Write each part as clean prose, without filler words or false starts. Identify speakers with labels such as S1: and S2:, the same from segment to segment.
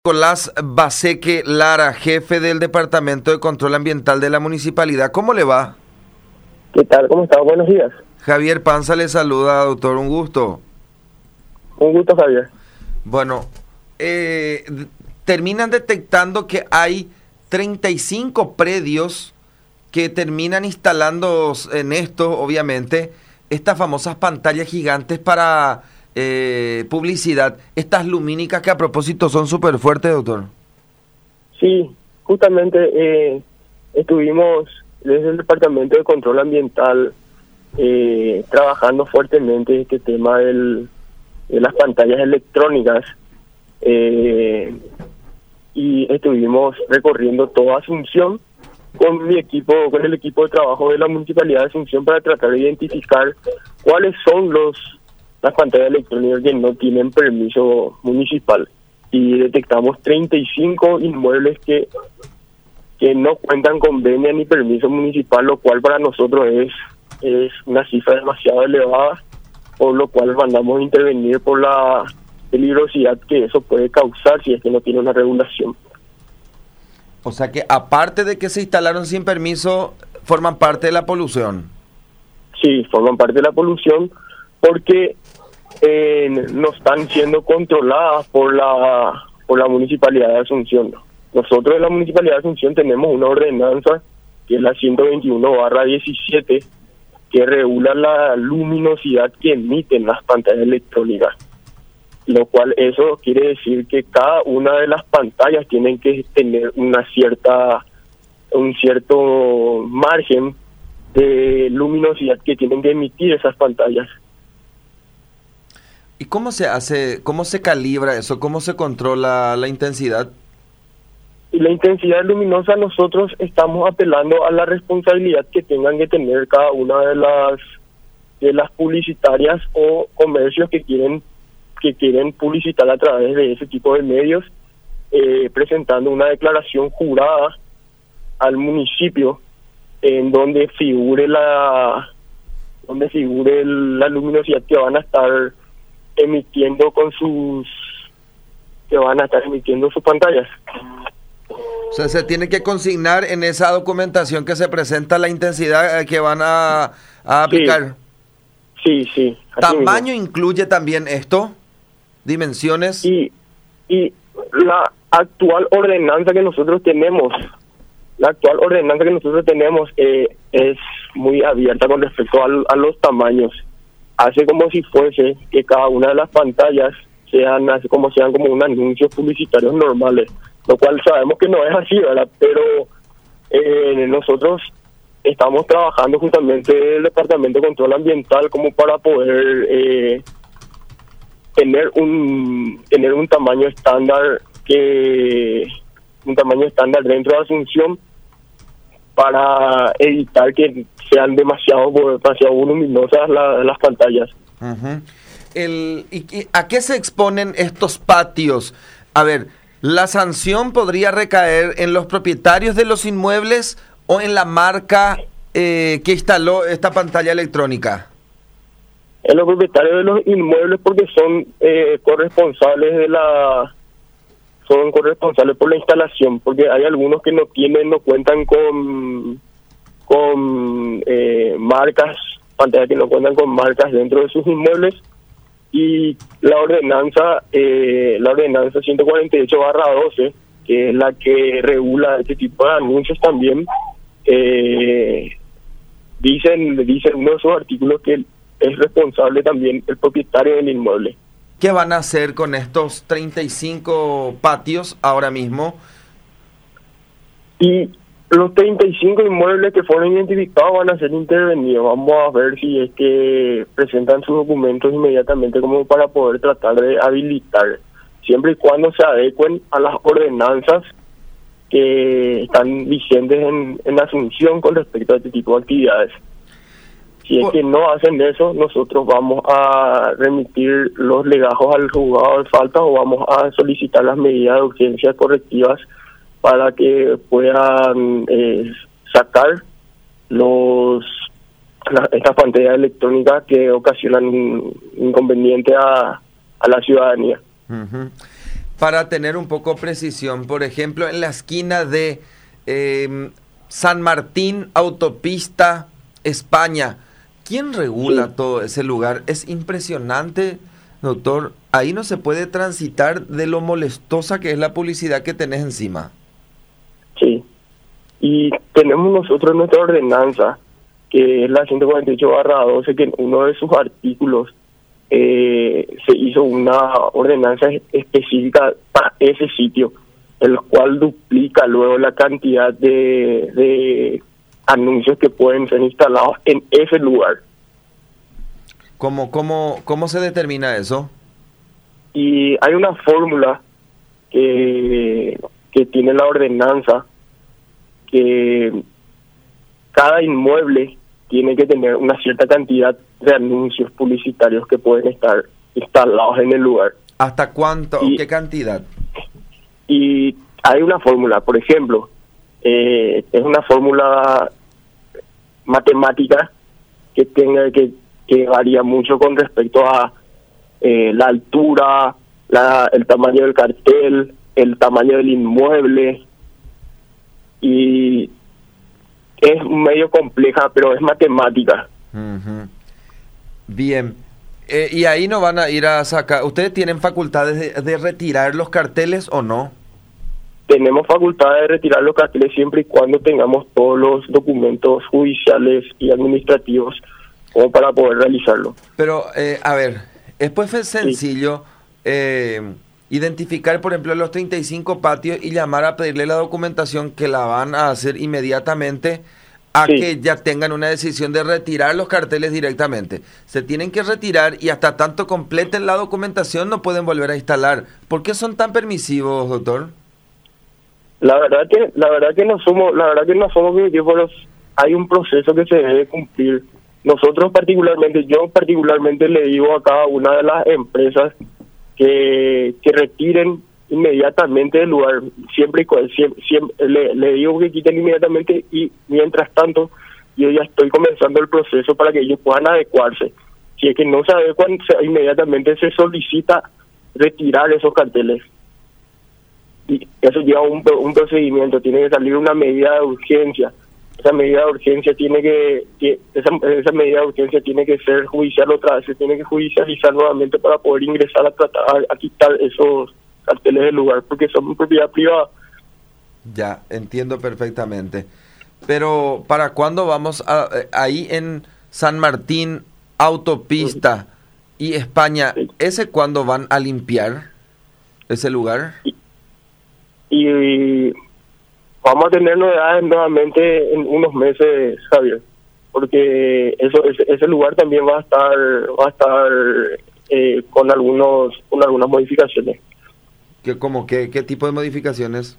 S1: Nicolás Baseque Lara, jefe del Departamento de Control Ambiental de la Municipalidad. ¿Cómo le va?
S2: ¿Qué tal? ¿Cómo está? Buenos días.
S1: Javier Panza le saluda, doctor. Un gusto.
S2: Un gusto, Javier.
S1: Bueno, terminan detectando que hay 35 predios que terminan instalando en esto, obviamente, estas famosas pantallas gigantes para publicidad, estas lumínicas que a propósito son súper fuertes, doctor.
S2: Sí, justamente estuvimos desde el Departamento de Control Ambiental trabajando fuertemente este tema de las pantallas electrónicas y estuvimos recorriendo toda Asunción con el equipo de trabajo de la Municipalidad de Asunción para tratar de identificar cuáles son las pantallas electrónicas que no tienen permiso municipal, y detectamos 35 inmuebles que no cuentan con venia ni permiso municipal, lo cual para nosotros es una cifra demasiado elevada, por lo cual mandamos a intervenir por la peligrosidad que eso puede causar si es que no tiene una regulación.
S1: O sea que aparte de que se instalaron sin permiso, forman parte de la polución.
S2: Sí, forman parte de la polución porque no están siendo controladas por la Municipalidad de Asunción. Nosotros en la Municipalidad de Asunción tenemos una ordenanza que es la 121/17 que regula la luminosidad que emiten las pantallas electrónicas, lo cual eso quiere decir que cada una de las pantallas tienen que tener un cierto margen de luminosidad que tienen que emitir esas pantallas.
S1: ¿Y cómo se hace, cómo se calibra eso, cómo se controla la intensidad?
S2: Y la intensidad luminosa, nosotros estamos apelando a la responsabilidad que tengan que tener cada una de las publicitarias o comercios que quieren publicitar a través de ese tipo de medios, presentando una declaración jurada al municipio en donde figure la luminosidad que van a estar emitiendo sus pantallas.
S1: O sea, se tiene que consignar en esa documentación que se presenta la intensidad que van a aplicar.
S2: Sí.
S1: ¿Tamaño incluye también esto? ¿Dimensiones?
S2: Y la actual ordenanza que nosotros tenemos, es muy abierta con respecto a los tamaños. Hace como si fuese que cada una de las pantallas sean como un anuncios publicitarios normales, lo cual sabemos que no es así, ¿verdad? Pero nosotros estamos trabajando justamente en el Departamento de Control Ambiental como para poder tener un tamaño estándar dentro de Asunción, para evitar que sean demasiado voluminosas las pantallas.
S1: Uh-huh. ¿Y a qué se exponen estos patios? A ver, ¿la sanción podría recaer en los propietarios de los inmuebles o en la marca que instaló esta pantalla electrónica?
S2: En los propietarios de los inmuebles, porque son corresponsables por la instalación, porque hay algunos que no cuentan con marcas, pantallas que no cuentan con marcas dentro de sus inmuebles, y la ordenanza 148/12, que es la que regula este tipo de anuncios también, dicen uno de sus artículos que es responsable también el propietario del inmueble.
S1: ¿Qué van a hacer con estos 35 patios ahora mismo?
S2: Y los 35 inmuebles que fueron identificados van a ser intervenidos. Vamos a ver si es que presentan sus documentos inmediatamente como para poder tratar de habilitar, siempre y cuando se adecuen a las ordenanzas que están vigentes en Asunción con respecto a este tipo de actividades. Si es que no hacen eso, nosotros vamos a remitir los legajos al juzgado de faltas o vamos a solicitar las medidas de urgencia correctivas para que puedan sacar estas pantallas electrónicas que ocasionan inconveniente a la ciudadanía.
S1: Uh-huh. para tener un poco precisión. Por ejemplo, en la esquina de San Martín, Autopista, España. ¿Quién regula todo ese lugar? Es impresionante, doctor. Ahí no se puede transitar de lo molestosa que es la publicidad que tenés encima.
S2: Sí. Y tenemos nosotros nuestra ordenanza, que es la 148/12, que en uno de sus artículos se hizo una ordenanza específica para ese sitio, el cual duplica luego la cantidad de anuncios que pueden ser instalados en ese lugar.
S1: ¿Cómo se determina eso?
S2: Y hay una fórmula que tiene la ordenanza, que cada inmueble tiene que tener una cierta cantidad de anuncios publicitarios que pueden estar instalados en el lugar.
S1: ¿Hasta cuánto? ¿Qué cantidad?
S2: Y hay una fórmula, por ejemplo, es una fórmula matemática que varía mucho con respecto a la altura, el tamaño del cartel, el tamaño del inmueble, y es medio compleja, pero es matemática.
S1: Uh-huh. Bien. Y ahí no van a ir a sacar. ¿Ustedes tienen facultades de retirar los carteles o no?
S2: Tenemos facultad de retirar los carteles siempre y cuando tengamos todos los documentos judiciales y administrativos como para poder realizarlo.
S1: Pero, a ver, después fue sencillo identificar, por ejemplo, los 35 patios y llamar a pedirle la documentación, que la van a hacer inmediatamente, a que ya tengan una decisión de retirar los carteles directamente. Se tienen que retirar y hasta tanto completen la documentación no pueden volver a instalar. ¿Por qué son tan permisivos, doctor?
S2: La verdad que no somos permisivos, pero hay un proceso que se debe cumplir. Yo particularmente le digo a cada una de las empresas que retiren inmediatamente del lugar, siempre le digo que quiten inmediatamente, y mientras tanto yo ya estoy comenzando el proceso para que ellos puedan adecuarse. Si es que no se adecuan, inmediatamente se solicita retirar esos carteles. Y eso lleva un procedimiento, tiene que salir una medida de urgencia. Esa medida de urgencia tiene que ser judicial otra vez, se tiene que judicializar nuevamente para poder ingresar a quitar esos carteles del lugar, porque son propiedad privada.
S1: Ya, entiendo perfectamente. Pero, ¿para cuándo vamos ahí en San Martín, Autopista y España? ¿Ese cuándo van a limpiar ese lugar?
S2: Y vamos a tener novedades nuevamente en unos meses, Javier, porque ese lugar también va a estar con algunas modificaciones.
S1: ¿Qué tipo de modificaciones?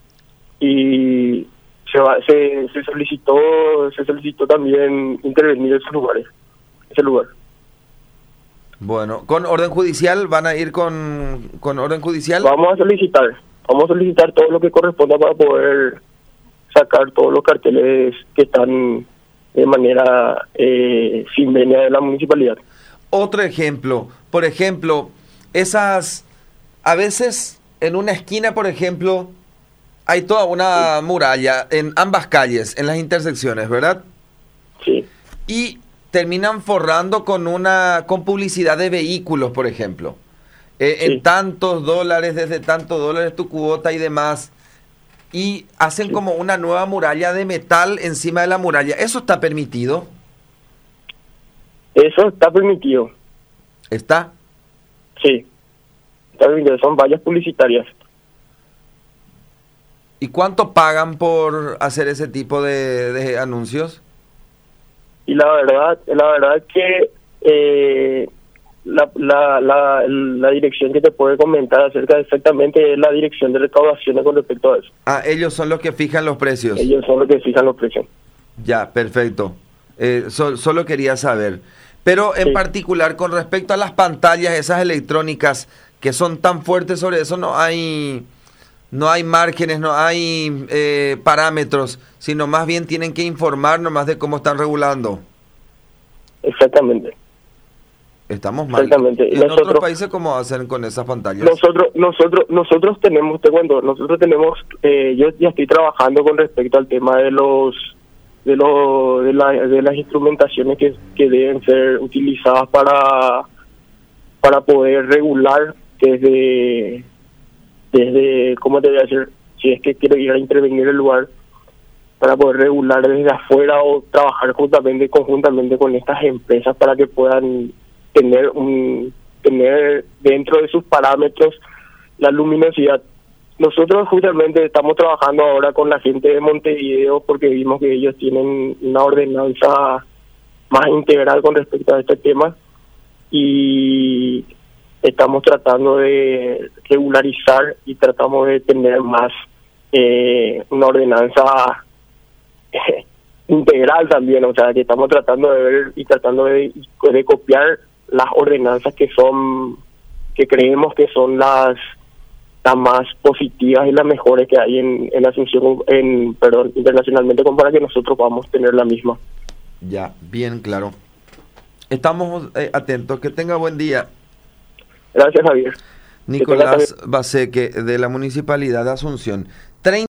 S2: Y se solicitó también intervenir ese lugar.
S1: Bueno, ¿con orden judicial? ¿Van a ir con orden judicial?
S2: Vamos a solicitar todo lo que corresponda para poder sacar todos los carteles que están de manera sin venia de la municipalidad.
S1: Otro ejemplo, por ejemplo, a veces en una esquina, por ejemplo, hay toda una muralla en ambas calles, en las intersecciones, ¿verdad?
S2: Sí.
S1: Y terminan forrando con publicidad de vehículos, por ejemplo. En tantos dólares, desde tantos dólares tu cuota y demás. Y hacen como una nueva muralla de metal encima de la muralla. ¿Eso está permitido?
S2: Eso está permitido.
S1: ¿Está?
S2: Sí. Está permitido. Son vallas publicitarias.
S1: ¿Y cuánto pagan por hacer ese tipo de anuncios?
S2: Y la verdad es que la dirección que te puede comentar acerca de exactamente es la dirección de recaudación con respecto a eso.
S1: Ah, ellos son los que fijan los precios.
S2: Ellos son los que fijan los precios.
S1: Ya, perfecto. Solo quería saber. Pero en particular con respecto a las pantallas, esas electrónicas que son tan fuertes, sobre eso no hay márgenes, no hay parámetros, sino más bien tienen que informar nomás de cómo están regulando.
S2: Exactamente.
S1: Estamos mal.
S2: Exactamente.
S1: ¿Y en otros países cómo hacen con esas pantallas?
S2: Nosotros tenemos, te cuento, nosotros tenemos, yo ya estoy trabajando con respecto al tema de las instrumentaciones que deben ser utilizadas para poder regular desde ¿cómo te voy a decir? Si es que quiero ir a intervenir el lugar, para poder regular desde afuera o trabajar conjuntamente con estas empresas para que puedan tener dentro de sus parámetros la luminosidad. Nosotros justamente estamos trabajando ahora con la gente de Montevideo porque vimos que ellos tienen una ordenanza más integral con respecto a este tema y estamos tratando de regularizar y tratamos de tener más una ordenanza integral también, o sea, que estamos tratando de ver y tratando de copiar las ordenanzas que creemos que son las más positivas y las mejores que hay en Asunción, internacionalmente, como para que nosotros podamos tener la misma.
S1: Ya, bien claro. Estamos atentos. Que tenga buen día.
S2: Gracias, Javier.
S1: Nicolás Baseque, de la Municipalidad de Asunción.